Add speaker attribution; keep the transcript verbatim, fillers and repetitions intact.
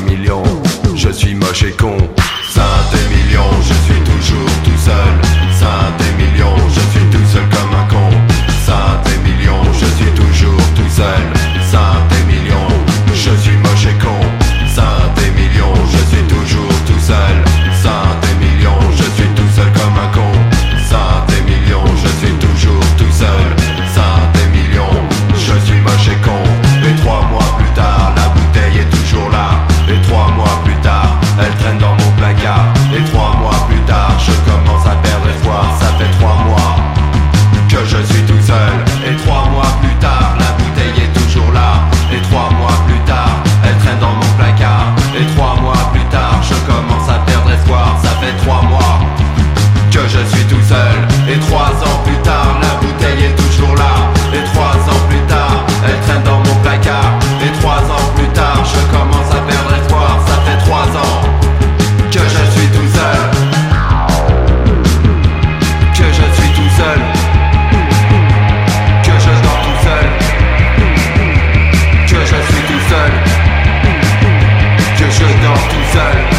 Speaker 1: Saint-Émilion, je suis moche et con. Saint-Émilion, je suis toujours tout seul. Saint-Émilion, je suis tout seul comme un con. Saint-Émilion, je suis toujours tout seul. Saint-Émilion, je suis moche et con. Saint-Émilion, je suis toujours tout seul. Saint-Émilion, je suis tout seul comme un con. Saint-Émilion, je suis toujours tout seul. Saint-Émilion, je suis moche et con. Et trois mois plus tard, la bouteille est toujours là. Et trois mois plus tard, elle traîne dans mon placard. Et trois mois plus tard, je commence à perdre espoir. Ça fait trois mois que je suis tout seul. Et trois mois plus tard, la bouteille est toujours là. Et trois mois plus tard, elle traîne dans mon placard. Et trois mois plus tard, je commence à perdre espoir. Ça fait trois mois que je suis tout seul. Et trois ans plus tard, la bouteille est toujours là. Et trois ans plus tard, elle traîne dans mon placard. Et trois ans plus tard, je commence à perdre espoir. Ça fait trois ans que je suis tout seul. Que je suis tout seul. Que je dors tout seul. Que je suis tout seul. Que je dors tout seul.